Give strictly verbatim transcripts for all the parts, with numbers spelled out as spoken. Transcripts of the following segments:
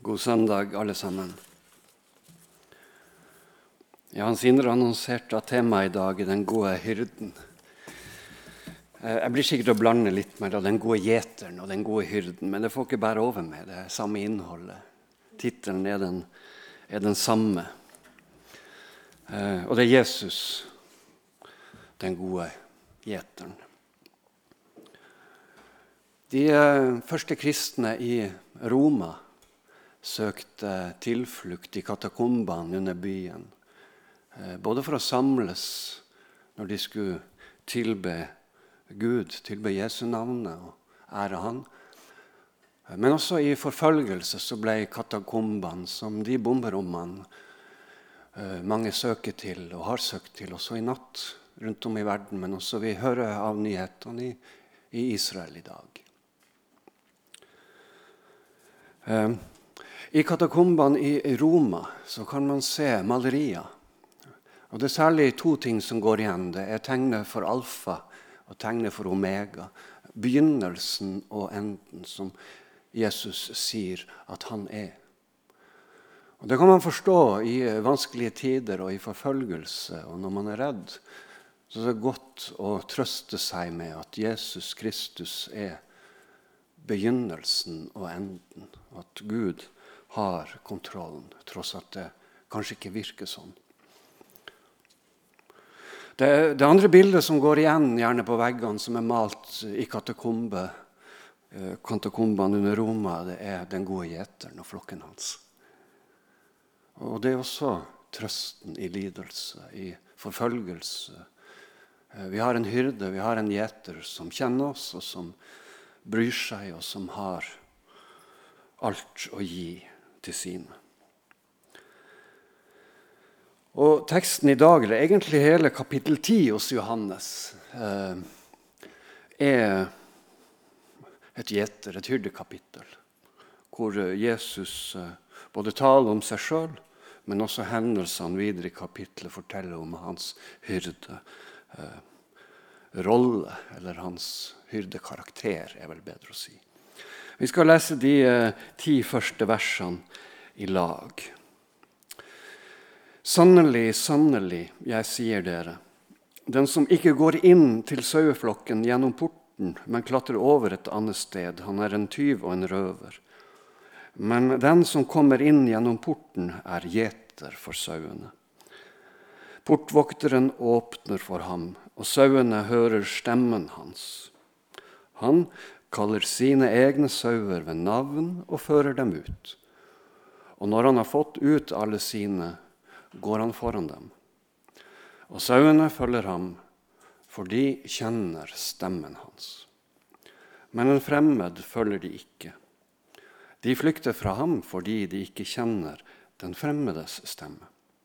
God søndag, alle sammen. Ja, Hans Indre annonserte at temaet i dag er den gode hyrden. Jeg blir sikkert å blande litt mellom den gode gjeteren og den gode hyrden, men det får ikke bære over med det samme innholdet. Titelen er den, er den samme. Og det er Jesus, den gode gjeteren. De første kristne i Roma søkte tilflukt i katakombene under byen, både for å samles når de skulle tilbe Gud, tilbe Jesu navnet og ære han, men også i forfølgelse så ble katakombene, som de bomberommene mange søker til og har søkt til, også i natt rundt om i verden, men også vi hører av nyhetene i, i Israel i dag. I katakombene i Roma så kan man se malerier. Og det er særlig to ting som går igjen. Det er tegnet for alfa og tegnet for omega. Begynnelsen og enden som Jesus sier at han er. Og det kan man forstå i vanskelige tider og i forfølgelse. Og når man er redd, så er det godt å trøste seg med at Jesus Kristus er begynnelsen og enden. At Gud har kontrollen, tross at det kanskje ikke virker sånn. Det, det andre bildet som går igjen gjerne på veggene, som er malt i katakombe, katakombene under Roma, det er den gode gjeteren og flokken hans. Og det er også trøsten i lidelse, i forfølgelse. Vi har en hyrde, vi har en gjeter som kjenner oss, og som bryr seg, og som har alt å gi til sine. Og teksten i dag, eller egentlig hele kapittel ti hos Johannes, eh, er et gjeter, et hyrdekapittel, hvor Jesus eh, både taler om seg selv, men også hendelsene videre i kapittelet forteller om hans hyrde eh, rolle, eller hans hyrdekarakter, er vel bedre å si. Vi skal lese de eh, ti første versene i lag. Sannelig, sannelig, jeg sier dere, den som ikke går inn til saueflokken gjennom porten, men klatrer over et annet sted, han er en tyv og en røver. Men den som kommer inn gjennom porten er gjeter for sauene. Portvokteren åpner for ham, og sauene hører stemmen hans. Han kaller sine egne sauer ved navn og fører dem ut. Og når han har fått ut alle sine, går han foran dem. Og sauene følger ham, for de kjenner stemmen hans. Men en fremmed følger de ikke. De flykter fra ham fordi de ikke kjenner den fremmedes stemme.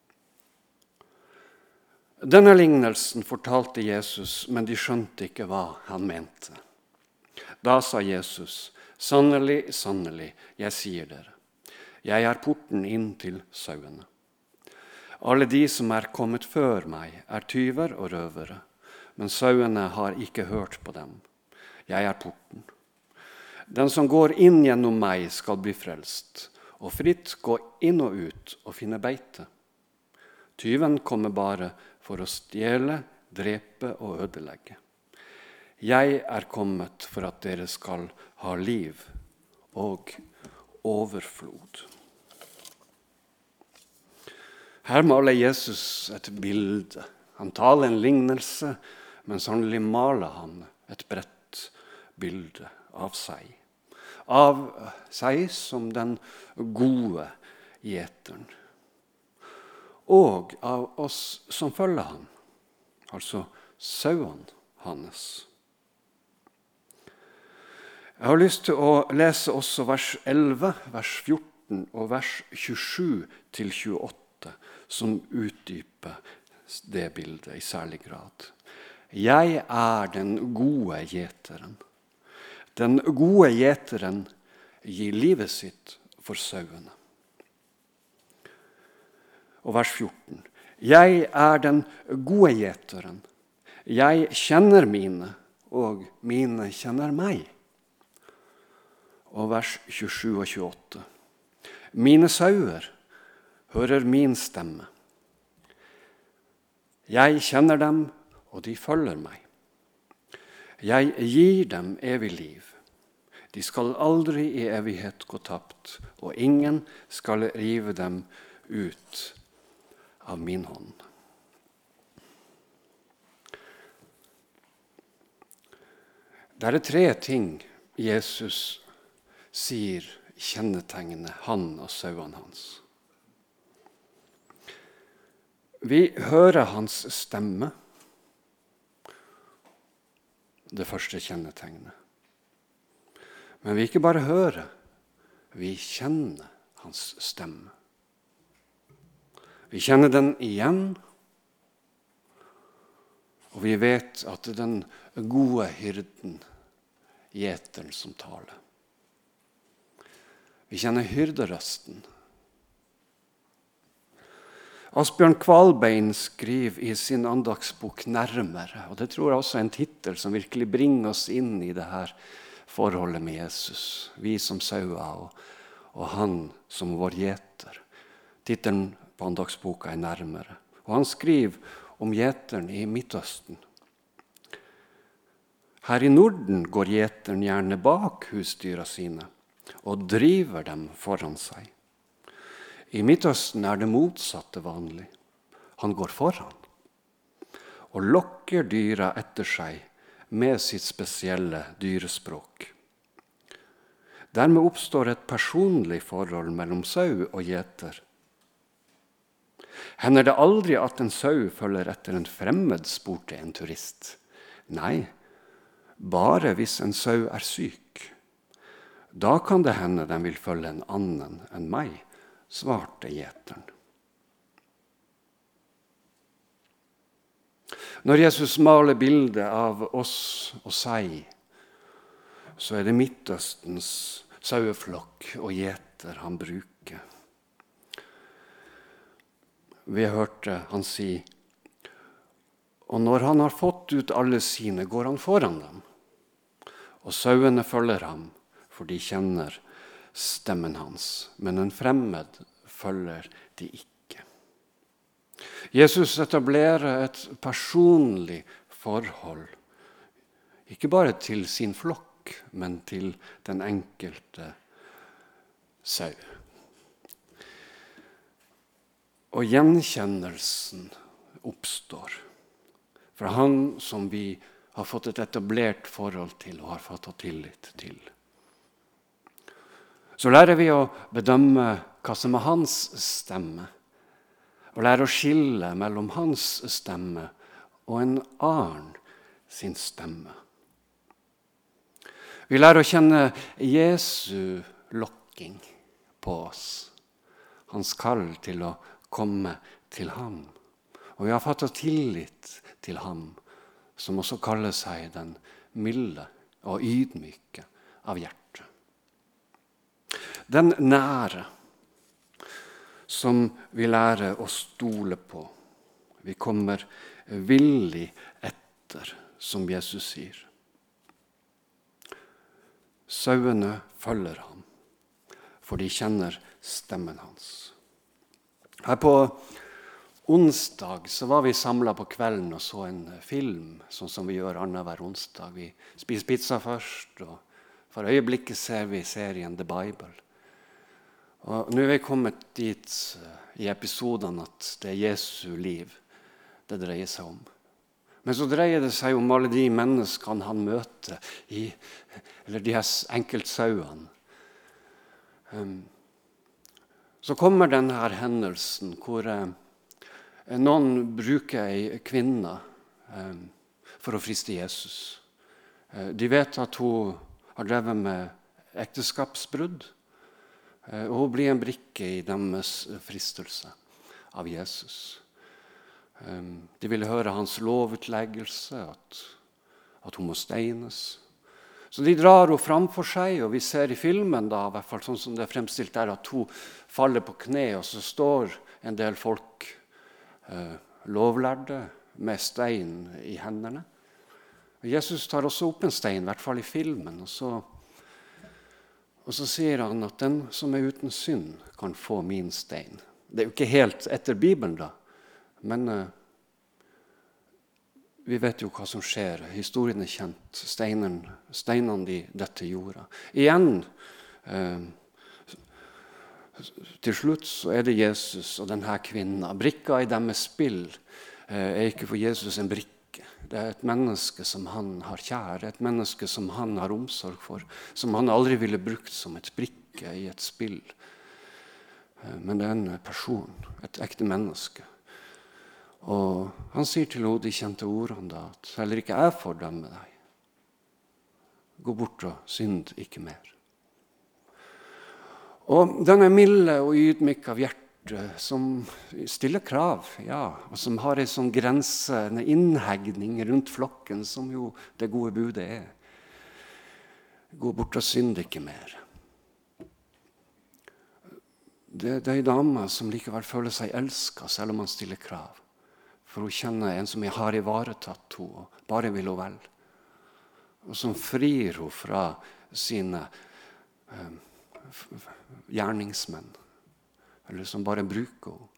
Denne lignelsen fortalte Jesus, men de skjønte ikke hva han mente. Da sa Jesus, sannelig, sannelig, jeg sier dere, jeg er porten inn til sauene. Alle de som er kommet før meg er tyver og røvere, men sauene har ikke hørt på dem. Jeg er porten. Den som går inn gjennom meg skal bli frelst, og fritt gå inn og ut og finne beite. Tyven kommer bare for å stjele, drepe og ødelegge. Jeg er kommet for at dere skal ha liv og overflod. Her maler Jesus et bilde. Han taler en lignelse, men sannelig maler han et bredt bilde av seg. Av seg som den gode gjeteren. Og av oss som følger ham, altså sauene hans. Jeg har lyst til å lese også vers elleve, vers fjorten og vers tjuesju til tjueåtte, som utdyper det bildet i særlig grad. Jeg er den gode gjeteren. Den gode gjeteren gir livet sitt for sauene. Og vers fjorten. Jeg er den gode gjeteren. Jeg kjenner mine, og mine kjenner meg. Og vers tjuesju og tjueåtte. Mine sauer hører min stemme. Jeg kjenner dem, og de følger meg. Jeg gir dem evig liv. De skal aldri i evighet gå tapt, og ingen skal rive dem ut av min hånd. Det er tre ting Jesus sier kjennetegnende han og sauene hans. Vi hører hans stemme, det første kjennetegnet. Men vi ikke bare hører, vi kjenner hans stemme. Vi kjenner den igjen, og vi vet at det er den gode hyrden, gjeteren, som taler. Vi kjenner hyrderøsten. Asbjørn Kvalbein skriver i sin andagsbok «Nærmere», og det tror jeg også er en titel som virkelig bringer oss inn i det her forholdet med Jesus. Vi som sauer og, og han som vår gjeter. Titelen på andagsboka er «Nærmere». Og han skriver om gjeteren i Midtøsten. Her i Norden går gjeteren gjerne bak husdyra sine og driver dem foran seg. I Midtøsten er det motsatte vanlig. Han går foran og lokker dyra etter seg med sitt spesielle dyrespråk. Dermed oppstår et personlig forhold mellom sau og gjeter. Hender det aldri at en sau følger etter en fremmed, spurte en turist. Nei, bare hvis en sau er syk. Da kan det hende den vil følge en annen enn meg, svarte gjeteren. Når Jesus maler bildet av oss og seg, så er det Midtøstens saueflokk og gjeter han bruker. Vi hørte han si, og når han har fått ut alle sine, går han foran dem. Og sauene følger ham, for de kjenner stemmen hans, men en fremmed følger de ikke. Jesus etablerer et personlig forhold, ikke bare til sin flokk, men til den enkelte sau. Og gjenkjennelsen oppstår fra han som vi har fått et etablert forhold til og har fått tillit til. Så lærer vi å bedømme hva som er hans stemme, og lærer å skille mellom hans stemme og en annen sin stemme. Vi lærer å kjenne Jesu lokking på oss, hans kall til å komme til ham. Og vi har fått tillit til ham, som også kaller seg den milde og ydmyke av hjertet. Den nære som vi lærer å stole på. Vi kommer villig etter, som Jesus sier. Sauene følger ham, for de kjenner stemmen hans. Her på onsdag så var vi samlet på kvelden og så en film, sånn som vi gjør annenhver onsdag. Vi spiser pizza først, og for øyeblikket ser vi serien The Bible. Og nå er vi kommet dit i episoden at det er Jesu liv det dreier seg om. Men så dreier det seg om alle de menneskene han møter, i, eller de her enkeltsauene. Um, så kommer denne hendelsen hvor uh, noen bruker en kvinne um, for å friste Jesus. Uh, de vet at hun har drevet med ekteskapsbrudd, uh, og hun blir en brikke i deres fristelse av Jesus. Um, de ville høre hans lovutleggelse, at, at hun må steines. Så de drar henne framfor seg, og vi ser i filmen, da, i hvert fall sånn som det er fremstilt der, at hun faller på kne, og så står en del folk, eh, lovlærde, med stein i hendene. Og Jesus tar også opp en stein, i hvert fall i filmen, og så, Og så sier han at den som er uten synd kan få min stein. Det er jo ikke helt etter Bibelen da, men uh, vi vet jo hva som skjer. Historien er kjent. Steinene, steinene de dette jorda. Igjen, uh, til slutt så er det Jesus og denne kvinnen. Brikka i deres spill uh, er ikke for Jesus en brikke. Det er et menneske som han har kjære, et menneske som han har omsorg for, som han aldri ville brukt som et brikke i et spill. Men det er en person, et ekte menneske. Og han sier til henne de kjente ordene da, at heller ikke jeg fordømmer deg. Gå bort og synd ikke mer. Og denne milde og ydmyk av hjertet, som stiller krav, ja, og som har en sånn grense, en innhegning rundt flokken, som jo det gode budet er. Gå bort og synd ikke mer. Det, det er en dame som likevel føler seg elsket, selv om han stiller krav. For hun kjenner en som jeg har ivaretatt henne, og bare vil hun vel. Og som frir hun fra sine eh, gjerningsmenn. Eller som bare bruker henne.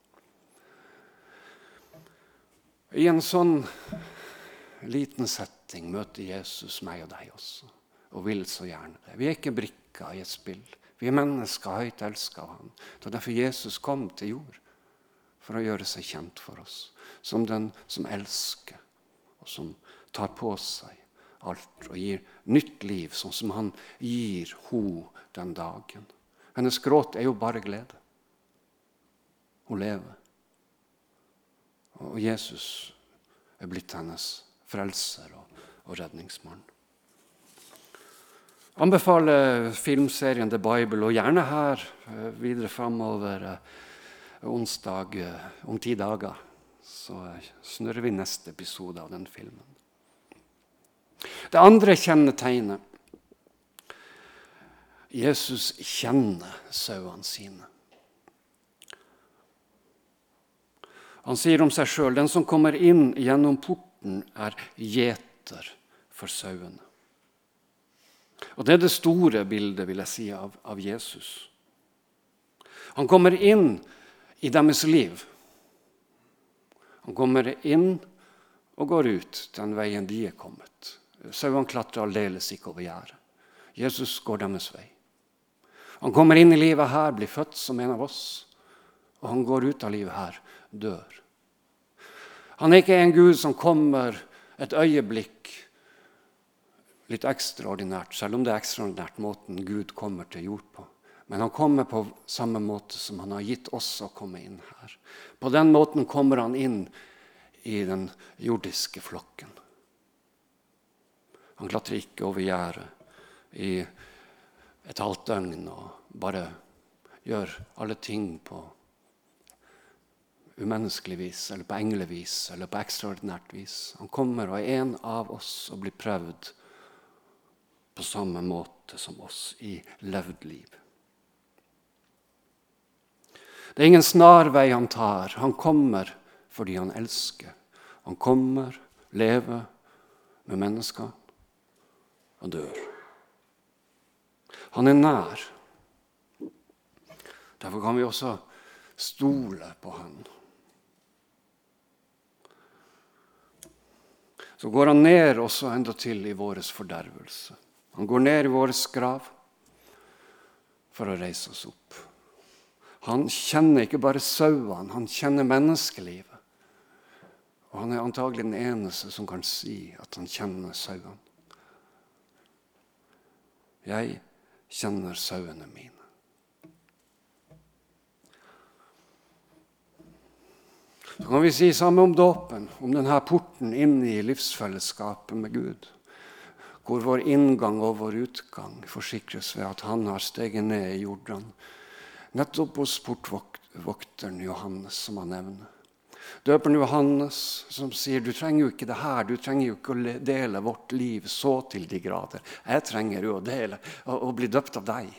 I en sånn liten setting møter Jesus meg og deg også, og vil så gjerne det. Vi er ikke brikker i et spill. Vi er mennesker høyt elsket av han. Det er derfor Jesus kom til jord, for å gjøre seg kjent for oss, som den som elsker, og som tar på seg alt, og gir nytt liv, sånn som han gir ho den dagen. Hennes gråt er jo bare glede. Hun lever. Og Jesus er blitt hennes frelser og, og redningsmann. Anbefaler filmserien The Bible, og gjerne her videre fremover onsdag om ti dager. Så snurrer vi neste episode av den filmen. Det andre kjennetegnet. Jesus kjenner sauene sine. Han sier om seg selv, den som kommer inn gjennom porten er gjeter for sauene. Og det er det store bildet, vil jeg si, av, av Jesus. Han kommer inn i deres liv. Han kommer inn og går ut den veien de er kommet. Sauene klatrer aldeles ikke over gjerdet. Jesus går deres vei. Han kommer inn i livet her, blir født som en av oss, og han går ut av livet her, dør. Han er ikke en Gud som kommer et øyeblikk litt ekstraordinært, selv om det er ekstraordinært måten Gud kommer til jord på. Men han kommer på samme måte som han har gitt oss å komme inn her. På den måten kommer han inn i den jordiske flokken. Han klatrer ikke over gjerdet i et halvt døgn og bare gjør alle ting på umenneskelig vis, eller på englevis, eller på ekstraordinært vis. Han kommer og er en av oss og blir prøvd på samme måte som oss i levd liv. Det er ingen snarvei han tar. Han kommer fordi han elsker. Han kommer, lever med mennesker og dør. Han er nær. Derfor kan vi også stole på han. Så går han ned også enda til i våres fordervelse. Han går ned i våres grav for å reise oss opp. Han kjenner ikke bare sauene, han kjenner menneskelivet. Og han er antagelig den eneste som kan si at han kjenner sauene. Jeg kjenner sauene mine. Så kan vi si samme om dåpen, om denne porten inn i livsfellesskapet med Gud, hvor vår inngang og vår utgang forsikres ved at han har steget ned i Jordan, nettopp hos portvokteren Johannes, som han nevner. Døperen Johannes som sier, du trenger jo ikke det her, du trenger jo ikke å dele vårt liv så til de grader. Jeg trenger jo å dele og, og bli døpt av deg.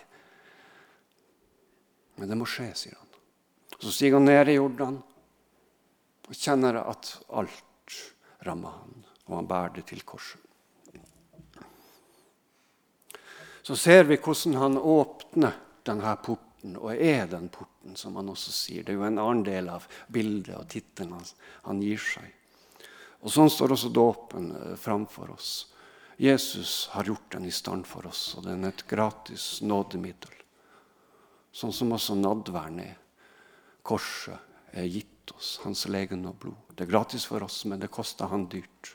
Men det må skje, sier han. Så stiger han ned i Jordan, og kjenner at alt rammer han, og han bærer det til korset. så ser vi hvordan han åpner denne porten, og er den porten, som han også sier. Det er jo en annen del av bildet og tittelen han, han gir seg. Og sånn står også dåpen framfor oss. Jesus har gjort den i stand for oss, og den er et gratis nådemiddel. Sånn som også nadværen er. Korset er gitt oss, hans legen og blod. Det er gratis for oss, men det koster han dyrt.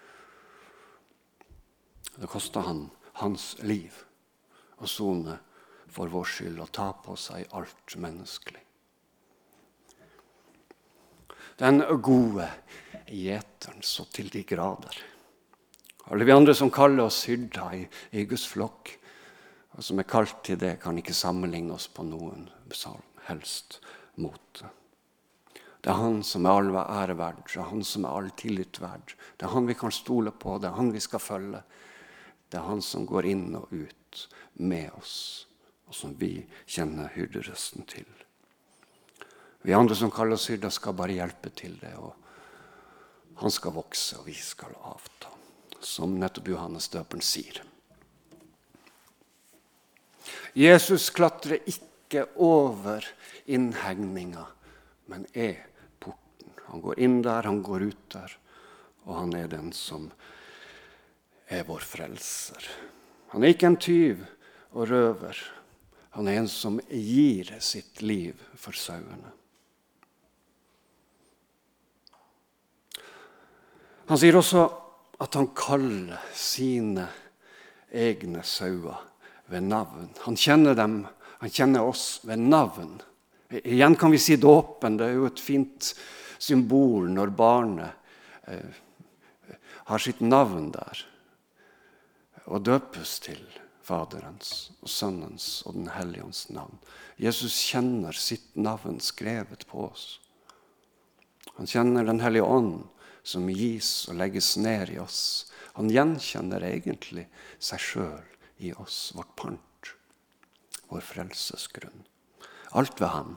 Det koster han hans liv å sone for vår skyld og ta på seg alt menneskelig. Den gode gjeteren så til de grader. Alle vi andre som kaller oss hyrder i, i Guds flokk, og som er kalt til det, kan ikke sammenligne oss på noen som helst måte. Det er han som er all ære verd, det er han som er all tillit verd. Det er han vi kan stole på, det er han vi skal følge. Det er han som går inn og ut med oss, og som vi kjenner hyrderøsten til. Vi andre som kaller oss hyrder skal bare hjelpe til det, og han skal vokse, og vi skal avta, som nettopp Johannes døperen sier. Jesus klatrer ikke over innhegninga, men er porten. Han går inn der, han går ut der, og han er den som er vår frelser. Han er ikke en tyv og røver. Han er en som gir sitt liv for sauene. Han sier også at han kaller sine egne sauer ved navn. Han kjenner dem, han kjenner oss ved navn. Igjen kan vi si dåpen, det er jo et fint symbol når barnet eh, har sitt navn der. Og døpes til Faderens og Sønnens og den Hellige Ånds navn. Jesus kjenner sitt navn skrevet på oss. Han kjenner den Hellige Ånd som gis og legges ned i oss. Han gjenkjenner egentlig seg selv i oss, vårt pant, vår frelsesgrunn. Alt ved han.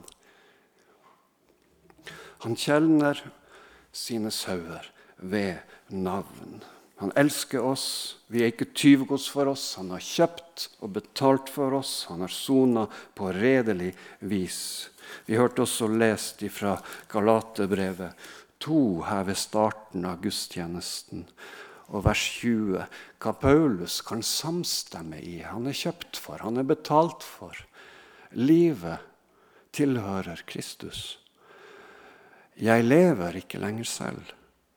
Han kjenner sine sauer ved navn. Han elsker oss, vi er ikke tyvgods for oss, han har kjøpt og betalt for oss, han har sonet på redelig vis. Vi hørte også lest fra Galaterbrevet to her ved starten av gudstjenesten, og vers tjue, hva Paulus kan samstemme i, han er kjøpt for, han er betalt for. Livet tilhører Kristus. Jeg lever ikke lenger selv,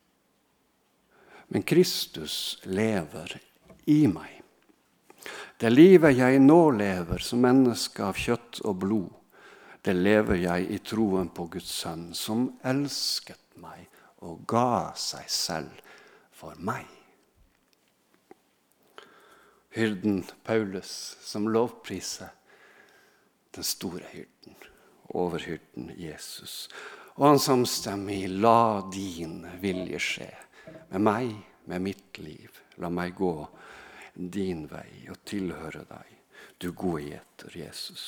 men Kristus lever i meg. Det livet jeg nå lever som menneske av kjøtt og blod, det lever jeg i troen på Guds sønn, som elsket meg og ga seg selv for meg. Hyrden Paulus som lovpriser den store hyrden, overhyrden Jesus. Og han samstemmer i la din vilje skje. Med meg, med mitt liv. La meg gå din vei og tilhøre deg, du gode gjeter, Jesus.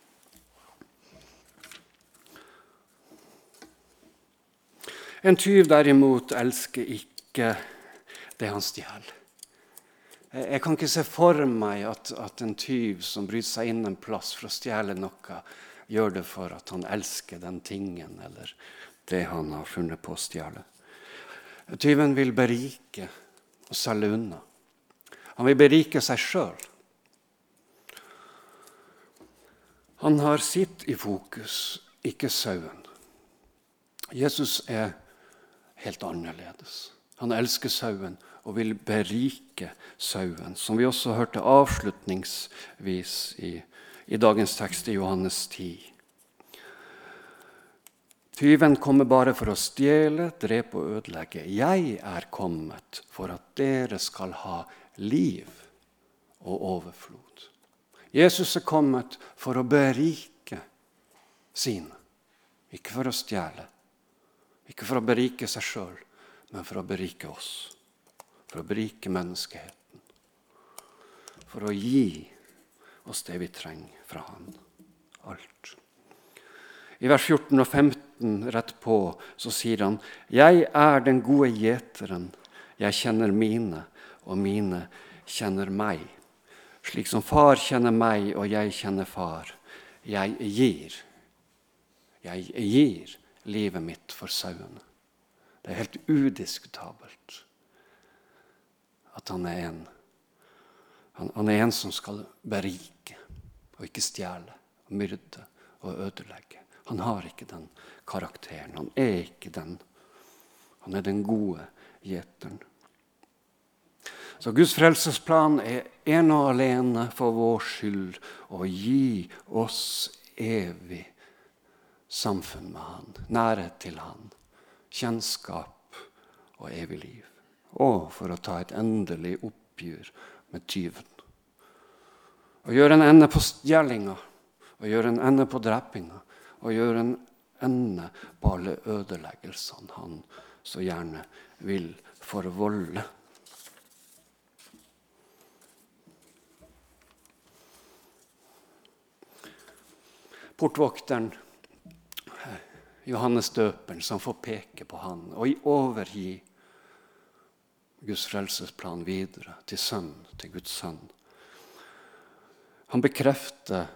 En tyv derimot elsker ikke det han stjeler. Jeg kan ikke se for meg at, at en tyv som bryter seg inn en plass for å stjele noe, gjør det for at han elsker den tingen eller det han har funnet på å stjele. Tyven vil berike og selge unna. Han vil berike seg selv. Han har sitt i fokus, ikke sauen. Jesus er helt annerledes. Han elsker sauen og vil berike sauen, som vi også hørte avslutningsvis i, i dagens tekst i Johannes ti. Tyven kommer bare for å stjele, drepe og ødelegge. Jeg er kommet for at dere skal ha liv og overflod. Jesus er kommet for å berike sine. Ikke for å stjele. Ikke for å berike seg selv, men for å berike oss. For å berike menneskeheten. For å gi oss det vi trenger fra han. Alt. I vers fjorten og femten rett på så sier han, jeg er den gode gjeteren, jeg kjenner mine, og mine kjenner meg. Slik som far kjenner meg, og jeg kjenner far. Jeg gir. Jeg gir livet mitt for sauene. Det er helt udiskutabelt at han er en. Han, han er en som skal berike, og ikke stjele, og myrde og ødelegge. Han har ikke den karakteren. Han er ikke den. Han er den gode gjeteren. Så Guds frelsesplan er en og alene for vår skyld å gi oss evig samfunn med han, nærhet til han, kjennskap og evig liv. Og for å ta et endelig oppgjør med tyven. Og gjøre en ende på stjelinga, og gjøre en ende på drepinga, og gjøre en ende på alle ødeleggelsene han så gjerne vil forvolde. Portvokteren, Johannes døperen, som får peke på han og overgi Guds frelsesplan videre til sønn, til Guds sønn. Han bekrefter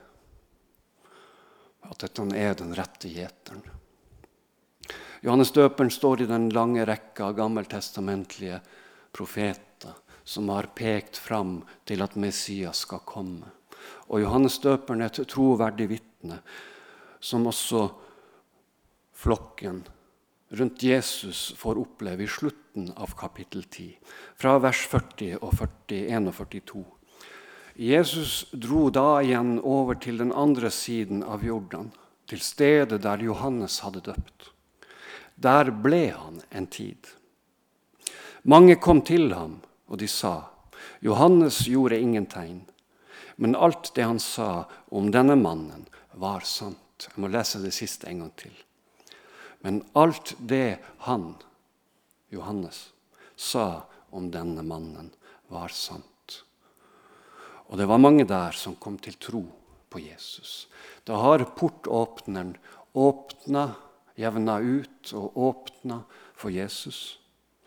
at dette er den rette gjeteren. Johannes døperen står i den lange rekka av gammeltestamentlige profeter som har pekt fram til at Messias skal komme. Og Johannes døperen er et troverdig vitne, som også flokken rundt Jesus får oppleve i slutten av kapittel ti, fra vers førti og førtien og førtito. Jesus dro da igjen over til den andre siden av Jordan, til stedet der Johannes hadde døpt. Der ble han en tid. Mange kom til ham, og de sa, Johannes gjorde ingen tegn, men alt det han sa om denne mannen var sant. Jeg må lese det siste en gang til. Men alt det han, Johannes, sa om denne mannen var sant. Og det var mange der som kom til tro på Jesus. Da har portåpneren åpnet, jevnet ut og åpnet for Jesus.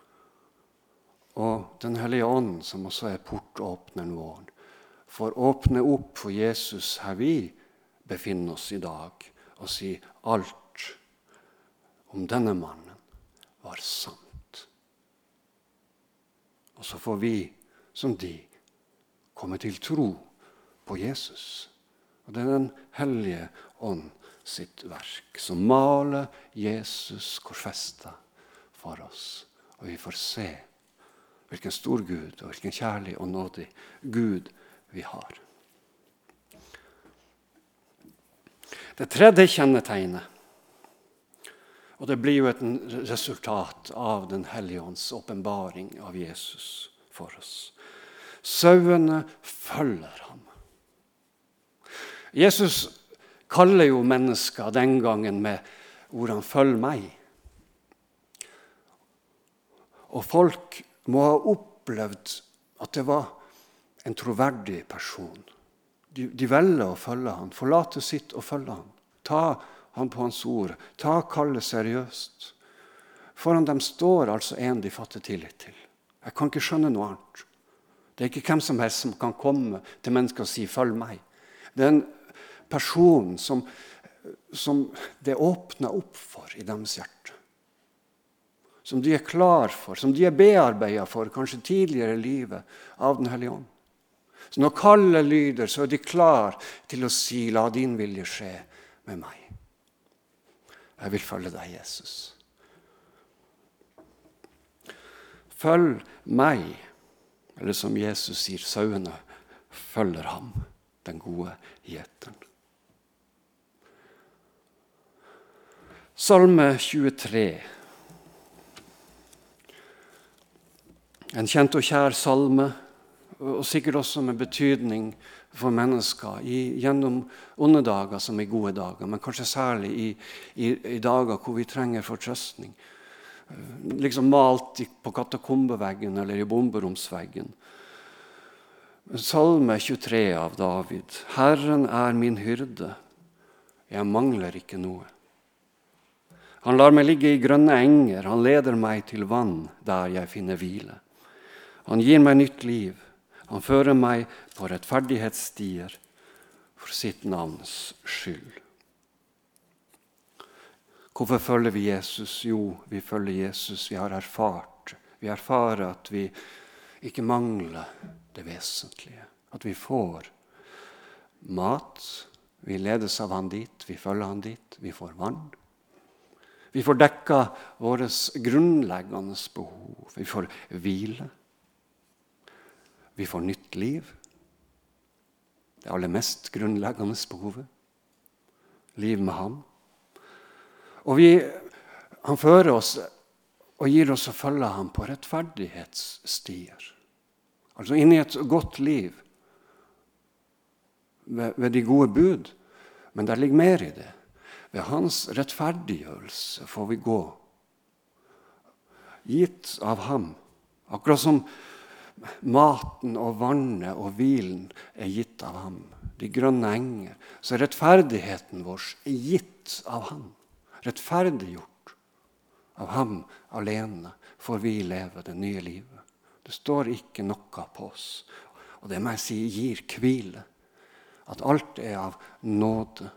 Og den hellige ånden, som også er portåpneren vår, får åpne opp for Jesus her vi befinner oss i dag, og si alt om denne mannen var sant. Og så får vi, som de, komme til tro på Jesus. Og det er den hellige ånd sitt verk, som maler Jesus korsfestet for oss. Og vi får se hvilken stor Gud og hvilken kjærlig og nådig Gud vi har. Det tredje kjennetegnet, og det blir jo et resultat av den hellige ånds åpenbaring av Jesus for oss. Sauene følger ham. Jesus kaller jo mennesker den gangen med ordene «følg meg». Og folk må ha opplevd at det var en troverdig person. De, de velger å følge han, forlate sitt og følge han. Ta han på hans ord, ta kallet seriøst. Foran dem står altså en de fatter tillit til. Jeg kan ikke skjønne noe annet. Det er ikke hvem som helst som kan komme til mennesker og si, følg meg. Det er en person som, som det åpner opp for i deres hjerte. Som de er klar for, som de er bearbeidet for, kanskje tidligere i livet, av den hellige ånd. Så når kallet lyder, så er de klar til å si, la din vilje skje med meg. Jeg vil følge deg, Jesus. Følg meg, eller som Jesus sier, sauene følger ham, den gode gjeteren. Salme tjuetre. En kjent og kjær salme, og sikkert også med betydning for mennesker i, gjennom onde dager som i gode dager, men kanskje særlig i, i, i dager hvor vi trenger fortrøstning. Liksom malt på katakombeveggen eller i bomberomsveggen. Salme tjuetre av David. Herren er min hyrde, jeg mangler ikke noe. Han lar meg ligge i grønne enger, han leder meg til vann der jeg finner hvile. Han gir meg nytt liv. Han fører meg på rettferdighetsstier for sitt navns skyld. Hvorfor følger vi Jesus? Jo, vi følger Jesus. Vi har erfart. Vi erfarer at vi ikke mangler det vesentlige. At vi får mat. Vi ledes av han dit. Vi følger han dit. Vi får vann. Vi får dekka våre grunnleggende behov. Vi får hvile. Vi får nytt liv. Det aller mest grunnleggende behovet. Liv med ham. Og vi, han fører oss og gir oss å følge ham på rettferdighetsstier. Altså inn i et godt liv ved, ved de gode bud. Men det ligger mer i det. Ved hans rettferdiggjørelse får vi gå. Gitt av ham. Akkurat som maten og vannet og hvilen er gitt av ham. De grønne enger. Så rettferdigheten vår er gitt av ham. Rettferdiggjort av ham alene får vi leve det nye livet. Det står ikke noe på oss. Og det må jeg si gir hvile. At alt er av nåde.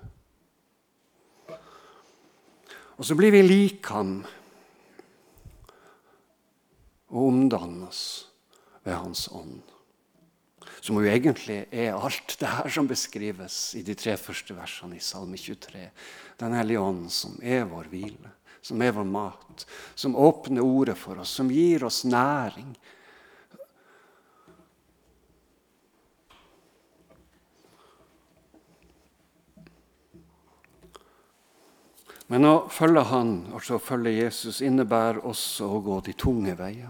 Og så blir vi lik ham og omdannes ved hans ånd. Som jo egentlig er alt det her som beskrives i de tre første versene i Salme tjuetre. Den hellige ånd som er vår hvile, som er vår mat, som åpner ordet for oss, som gir oss næring. Men å følge han, altså å følge Jesus, innebærer også å gå de tunge veier.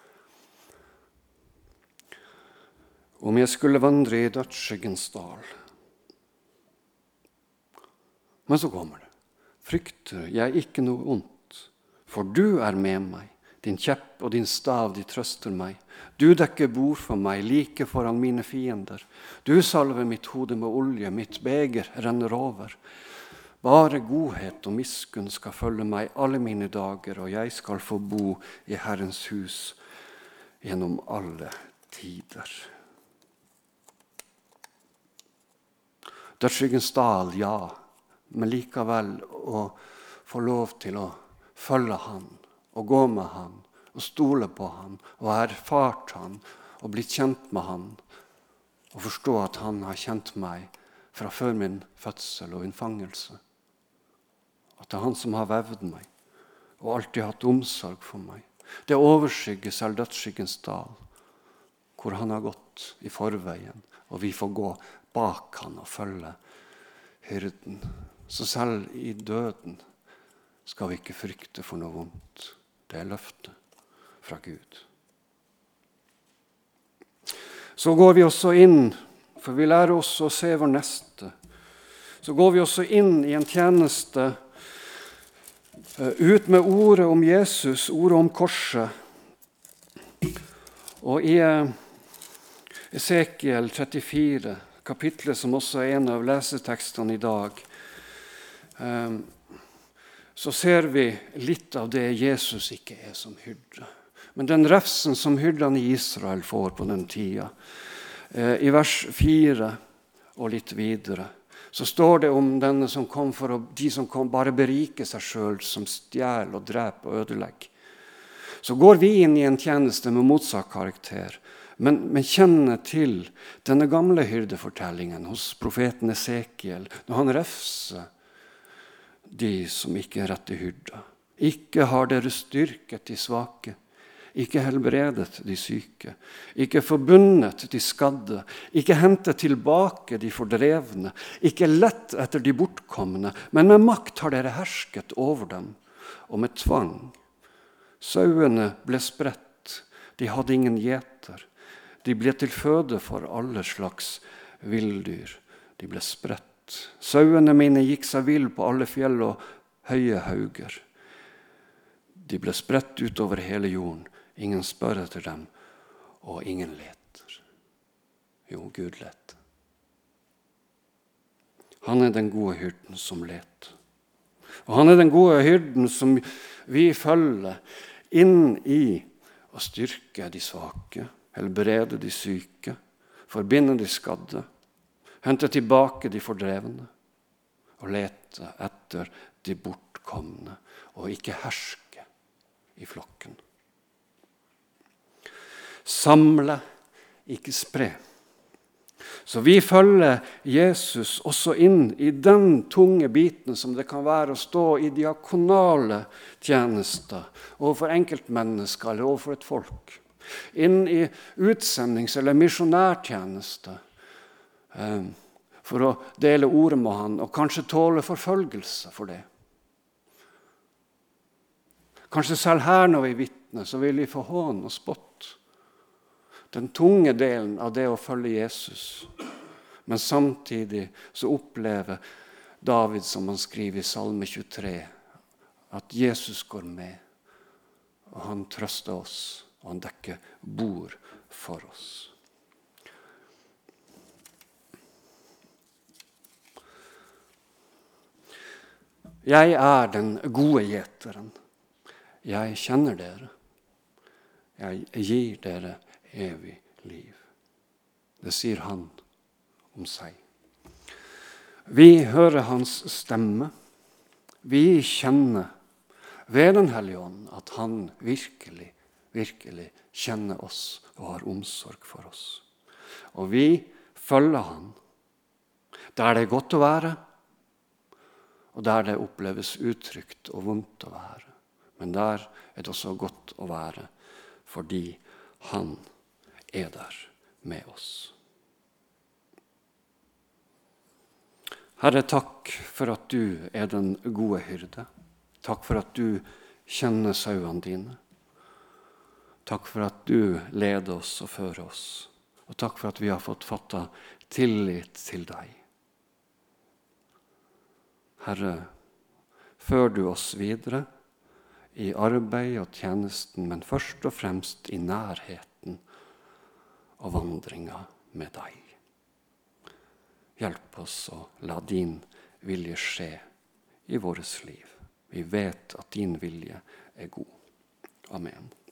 Om jeg skulle vandre i dødsskyggens dal. Men så kommer det. Frykter jeg ikke noe ondt, for du er med meg. Din kjepp og din stav, de trøster meg. Du dekker bord for meg, like foran mine fiender. Du salver mitt hode med olje, mitt beger renner over. Bare godhet og miskunn skal følge meg alle mine dager, og jeg skal få bo i Herrens hus gjennom alle tider. Dødsskyggens dal, ja, men likevel å få lov til å følge han, og gå med han, og stole på han, og ha erfart han, og blitt kjent med han, og forstå at han har kjent meg fra før min fødsel og unnfangelse. At det er han som har vevd meg, og alltid hatt omsorg for meg. Det overskygger selv dødsskyggens dal, hvor han har gått i forveien, og vi får gå bak han og følge hyrden. Så selv i døden skal vi ikke frykte for noe vondt. Det er løftet fra Gud. Så går vi også inn, for vi lærer oss å se vår neste. Så går vi også inn i en tjeneste ut med ordet om Jesus, ordet om korset. Og i Esekiel trettifire, kapitlet som også er en av lesetekstene i dag, så ser vi litt av det Jesus ikke er som hyrde. Men den refsen som hyrdene i Israel får på den tida, i vers fire og litt videre, så står det om denne som kom for å, de som kom bare berike seg selv, som stjel og drep og ødelegg. Så går vi inn i en tjeneste med motsatt karakter, men, men kjenner til denne gamle hyrdefortellingen hos profeten Esekiel, når han refser de som ikke er rette hyrder. Ikke har dere styrket de svake, ikke helbredet de syke, ikke forbundet de skadde, ikke hentet tilbake de fordrevne, ikke lett etter de bortkomne, men med makt har dere hersket over dem, og med tvang. Sauene ble spredt, de hadde ingen gjeter, de ble til føde for alle slags villdyr, de ble spredt. Sauene mine gikk seg vill på alle fjell og høye hauger. De ble spredt utover hele jorden. Ingen spør etter dem, og ingen leter. Jo, Gud leter. Han er den gode hyrden som leter. Og han er den gode hyrden som vi følger inn i å styrke de svake, helbrede de syke, forbinde de skadde, hente tilbake de fordrevne, og lete etter de bortkomne, og ikke herske i flokken. Samle, ikke spre. Så vi følger Jesus også inn i den tunge biten som det kan være å stå i diakonale tjenester overfor enkeltmennesker eller overfor et folk. Inn i utsendings- eller misjonærtjenester eh, for å dele ordet med han og kanskje tåle forfølgelse for det. Kanskje selv her når vi vitner, så vil vi få hån og spott. Den tunge delen av det å følge Jesus. Men samtidig så opplever David, som han skriver i Salme tjuetre, at Jesus går med, og han trøster oss, og han dekker bord for oss. Jeg er den gode gjeteren. Jeg kjenner dere. Jeg gir dere evig liv. Det sier han om seg. Vi hører hans stemme. Vi kjenner ved Den hellige ånd at han virkelig, virkelig kjenner oss og har omsorg for oss. Og vi følger han der det er godt å være, og der det oppleves utrygt og vondt å være. Men der er det også godt å være, fordi han er der med oss. Herre, takk for at du er den gode hyrde. Takk for at du kjenner sauene dine. Takk for at du leder oss og fører oss. Og takk for at vi har fått fatte tillit til deg. Herre, før du oss videre i arbeid og tjenesten, men først og fremst i nærheten og vandringa med deg. Hjelp oss å la din vilje skje i vårt liv. Vi vet at din vilje er god. Amen.